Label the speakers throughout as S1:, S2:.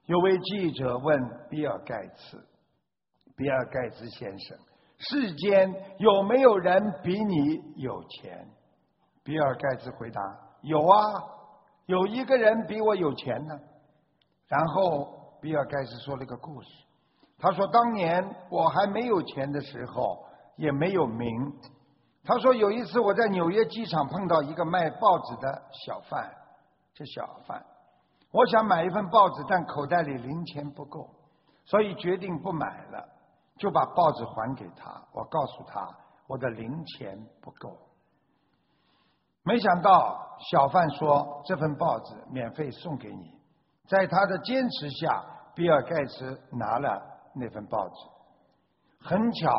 S1: 有位记者问比尔盖茨：“比尔盖茨先生，世间有没有人比你有钱？”比尔盖茨回答：“有啊，有一个人比我有钱呢。”然后比尔盖茨说了个故事，他说：“当年我还没有钱的时候，也没有名。”他说：“有一次我在纽约机场碰到一个卖报纸的小贩，我想买一份报纸，但口袋里零钱不够，所以决定不买了，就把报纸还给他。我告诉他我的零钱不够。没想到小贩说这份报纸免费送给你。在他的坚持下，比尔盖茨拿了那份报纸。很巧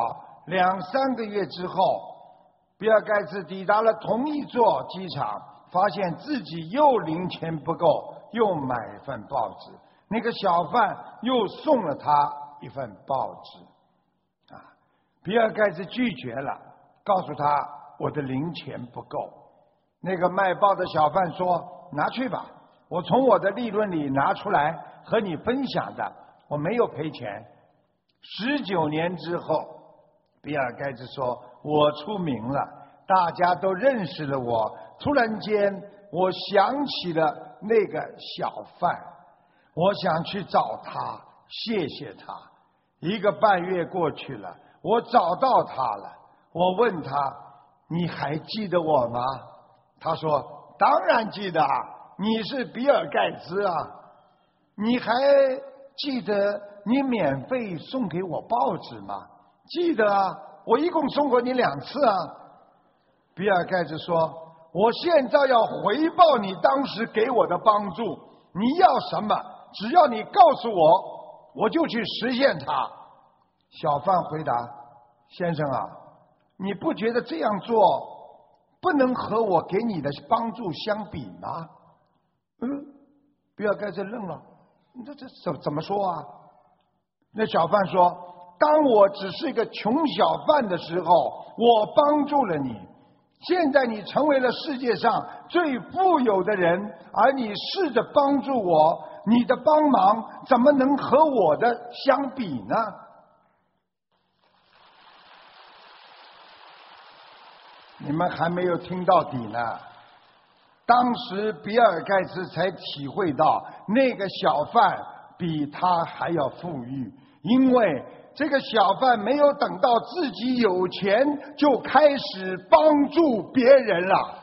S1: ，2-3个月之后，比尔盖茨抵达了同一座机场，发现自己又零钱不够，又买份报纸。那个小贩又送了他一份报纸。比尔盖茨拒绝了，告诉他我的零钱不够。那个卖报的小贩说：“拿去吧，我从我的利润里拿出来和你分享的，我没有赔钱。”19年之后，比尔盖茨说：“我出名了，大家都认识了我。突然间，我想起了那个小贩，我想去找他，谢谢他。1个半月过去了，我找到他了。我问他：你还记得我吗？他说：当然记得啊，你是比尔盖茨啊。你还记得你免费送给我报纸吗？记得啊，我一共送过你2次啊。比尔盖茨说：我现在要回报你当时给我的帮助，你要什么，只要你告诉我，我就去实现它。小贩回答：先生啊，你不觉得这样做不能和我给你的帮助相比吗？比尔盖茨愣了，这怎么说啊？那小贩说：当我只是一个穷小贩的时候，我帮助了你，现在你成为了世界上最富有的人，而你试着帮助我，你的帮忙怎么能和我的相比呢？你们还没有听到底呢。当时比尔盖茨才体会到那个小贩比他还要富裕，因为这个小贩没有等到自己有钱就开始帮助别人了。